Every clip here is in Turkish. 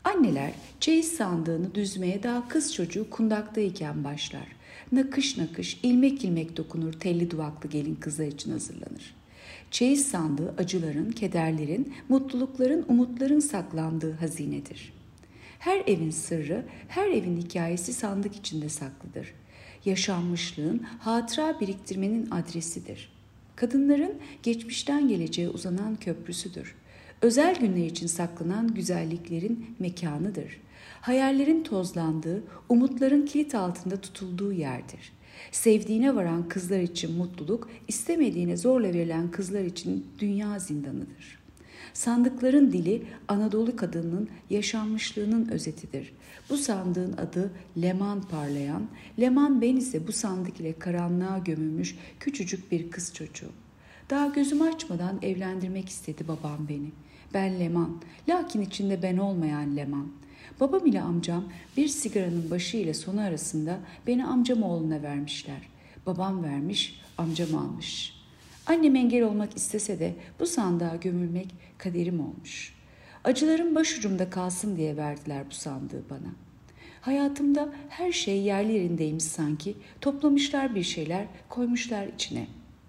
Anneler çeyiz sandığını düzmeye daha kız çocuğu kundaktayken başlar. Nakış nakış, ilmek ilmek dokunur telli duvaklı gelin kızlar için hazırlanır. Çeyiz sandığı acıların, kederlerin, mutlulukların, umutların saklandığı hazinedir. Her evin sırrı, her evin hikayesi sandık içinde saklıdır. Yaşanmışlığın, hatıra biriktirmenin adresidir. Kadınların geçmişten geleceğe uzanan köprüsüdür. Özel günler için saklanan güzelliklerin mekanıdır. Hayallerin tozlandığı, umutların kilit altında tutulduğu yerdir. Sevdiğine varan kızlar için mutluluk, istemediğine zorla verilen kızlar için dünya zindanıdır. Sandıkların dili Anadolu kadınının yaşanmışlığının özetidir. Bu sandığın adı Leman parlayan, Leman ben ise bu sandık ile karanlığa gömülmüş küçücük bir kız çocuğu. Daha gözüm açmadan evlendirmek istedi babam beni. Ben Leman, lakin içinde ben olmayan Leman. Babam ile amcam bir sigaranın başı ile sonu arasında beni amcam oğluna vermişler. Babam vermiş, amcam almış. Annem engel olmak istese de bu sandığa gömülmek kaderim olmuş. Acılarım başucumda kalsın diye verdiler bu sandığı bana. Hayatımda her şey yerli yerindeymiş sanki, toplamışlar bir şeyler, koymuşlar içine.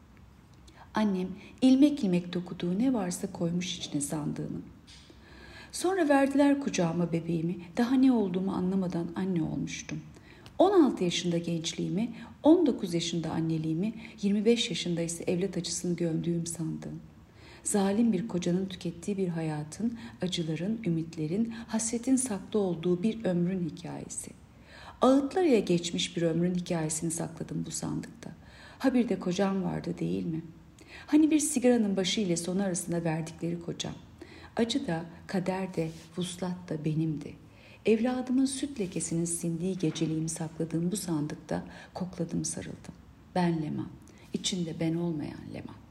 Annem ilmek ilmek dokuduğu ne varsa koymuş içine sandığının. Sonra verdiler kucağıma bebeğimi, daha ne olduğumu anlamadan anne olmuştum. 16 yaşında gençliğimi, 19 yaşında anneliğimi, 25 yaşında ise evlat acısını gömdüğüm sandım. Zalim bir kocanın tükettiği bir hayatın, acıların, ümitlerin, hasretin saklı olduğu bir ömrün hikayesi. Ağıtlar ile geçmiş bir ömrün hikayesini sakladım bu sandıkta. Ha bir de kocam vardı değil mi? Hani bir sigaranın başı ile sonu arasında verdikleri kocam. Acı da, kader de, vuslat da benimdi. Evladımın süt lekesinin sindiği geceliğimi sakladığım bu sandıkta kokladım sarıldım. Ben Leman, içinde ben olmayan Leman.